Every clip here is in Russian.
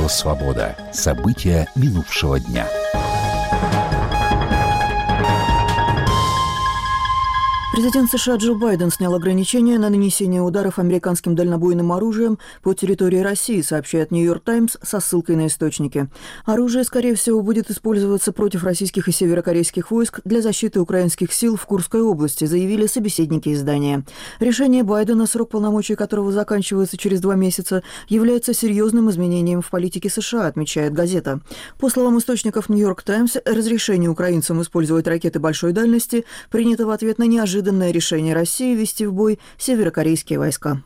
Радио «Свобода». События минувшего дня. Президент США Джо Байден снял ограничения на нанесение ударов американским дальнобойным оружием по территории России, сообщает «Нью-Йорк Таймс» со ссылкой на источники. Оружие, скорее всего, будет использоваться против российских и северокорейских войск для защиты украинских сил в Курской области, заявили собеседники издания. Решение Байдена, срок полномочий которого заканчивается через 2 месяца, является серьезным изменением в политике США, отмечает газета. По словам источников «Нью-Йорк Таймс», разрешение украинцам использовать ракеты большой дальности принято в ответ на неожиданное решение России ввести в бой северокорейские войска.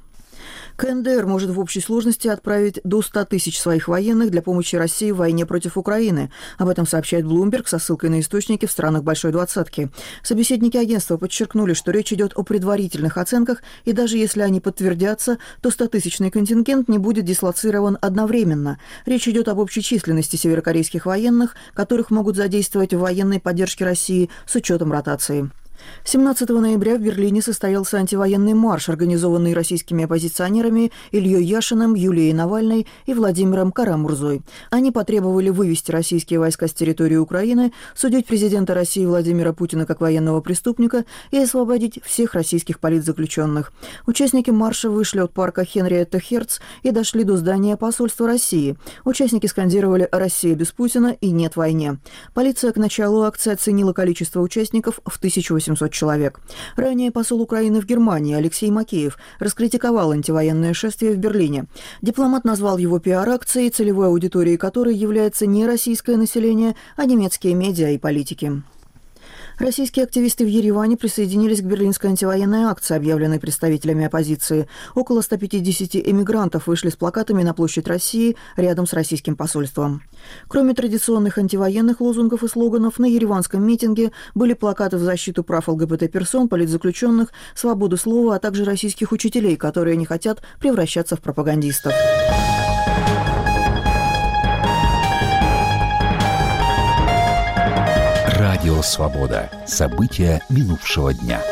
КНДР может в общей сложности отправить до 100 тысяч своих военных для помощи России в войне против Украины. Об этом сообщает Bloomberg со ссылкой на источники в странах Большой Двадцатки. Собеседники агентства подчеркнули, что речь идет о предварительных оценках, и даже если они подтвердятся, то 100-тысячный контингент не будет дислоцирован одновременно. Речь идет об общей численности северокорейских военных, которых могут задействовать в военной поддержке России с учетом ротации. 17 ноября в Берлине состоялся антивоенный марш, организованный российскими оппозиционерами Ильей Яшиным, Юлией Навальной и Владимиром Кара-Мурзой. Они потребовали вывести российские войска с территории Украины, судить президента России Владимира Путина как военного преступника и освободить всех российских политзаключенных. Участники марша вышли от парка Хенриетта Херц и дошли до здания посольства России. Участники скандировали «Россия без Путина» и «Нет войне». Полиция к началу акции оценила количество участников в 1800 человек. Ранее посол Украины в Германии Алексей Макеев раскритиковал антивоенное шествие в Берлине. Дипломат назвал его пиар-акцией, целевой аудиторией которой является не российское население, а немецкие медиа и политики. Российские активисты в Ереване присоединились к берлинской антивоенной акции, объявленной представителями оппозиции. Около 150 эмигрантов вышли с плакатами на площадь России рядом с российским посольством. Кроме традиционных антивоенных лозунгов и слоганов, на ереванском митинге были плакаты в защиту прав ЛГБТ-персон, политзаключенных, свободы слова, а также российских учителей, которые не хотят превращаться в пропагандистов. Радио «Свобода». События минувшего дня.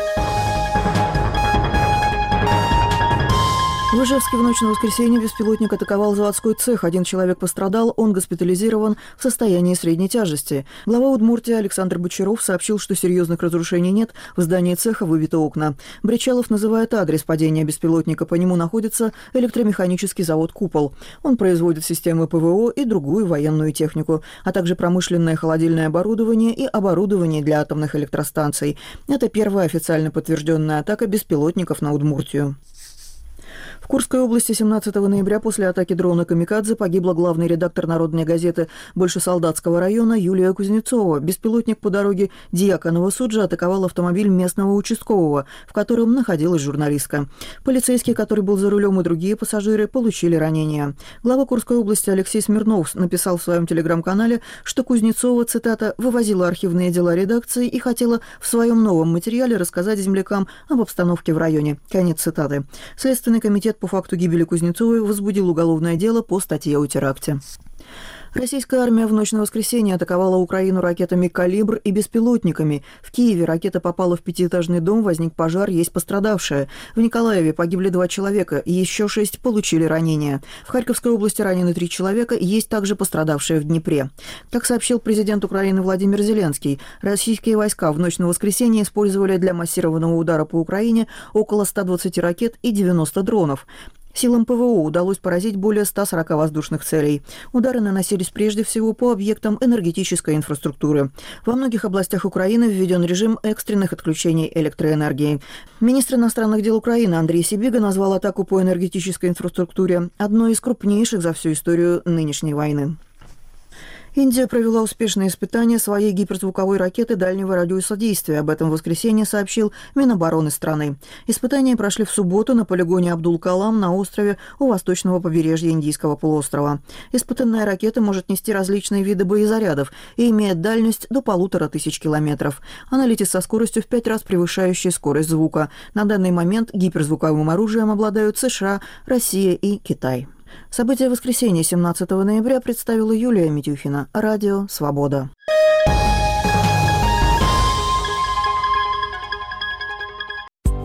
В Ижевске в ночь на воскресенье беспилотник атаковал заводской цех. 1 человек пострадал, он госпитализирован в состоянии средней тяжести. Глава Удмуртии Александр Бочаров сообщил, что серьезных разрушений нет, в здании цеха выбиты окна. Бричалов называет адрес падения беспилотника. По нему находится электромеханический завод «Купол». Он производит системы ПВО и другую военную технику, а также промышленное холодильное оборудование и оборудование для атомных электростанций. Это первая официально подтвержденная атака беспилотников на Удмуртию. В Курской области 17 ноября после атаки дрона «Камикадзе» погибла главный редактор «Народной газеты» Большесолдатского района Юлия Кузнецова. Беспилотник по дороге Дьяконова-Суджа атаковал автомобиль местного участкового, в котором находилась журналистка. Полицейский, который был за рулем, и другие пассажиры получили ранения. Глава Курской области Алексей Смирнов написал в своем телеграм-канале, что Кузнецова, цитата, «вывозила архивные дела редакции и хотела в своем новом материале рассказать землякам об обстановке в районе». Конец цитаты. Следственный комитет по факту гибели Кузнецовой возбудил уголовное дело по статье о теракте. Российская армия в ночь на воскресенье атаковала Украину ракетами «Калибр» и беспилотниками. В Киеве ракета попала в 5-этажный дом, возник пожар, есть пострадавшие. В Николаеве погибли 2 человека, еще 6 получили ранения. В Харьковской области ранены 3 человека, есть также пострадавшие в Днепре. Как сообщил президент Украины Владимир Зеленский, российские войска в ночь на воскресенье использовали для массированного удара по Украине около 120 ракет и 90 дронов. Силам ПВО удалось поразить более 140 воздушных целей. Удары наносились прежде всего по объектам энергетической инфраструктуры. Во многих областях Украины введен режим экстренных отключений электроэнергии. Министр иностранных дел Украины Андрей Сибига назвал атаку по энергетической инфраструктуре одной из крупнейших за всю историю нынешней войны. Индия провела успешные испытания своей гиперзвуковой ракеты дальнего радиуса действия. Об этом в воскресенье сообщил Минобороны страны. Испытания прошли в субботу на полигоне Абдул-Калам на острове у восточного побережья Индийского полуострова. Испытанная ракета может нести различные виды боезарядов и имеет дальность до 1500 километров. Она летит со скоростью в 5 раз превышающей скорость звука. На данный момент гиперзвуковым оружием обладают США, Россия и Китай. События воскресенья 17 ноября представила Юлия Митюхина. Радио «Свобода».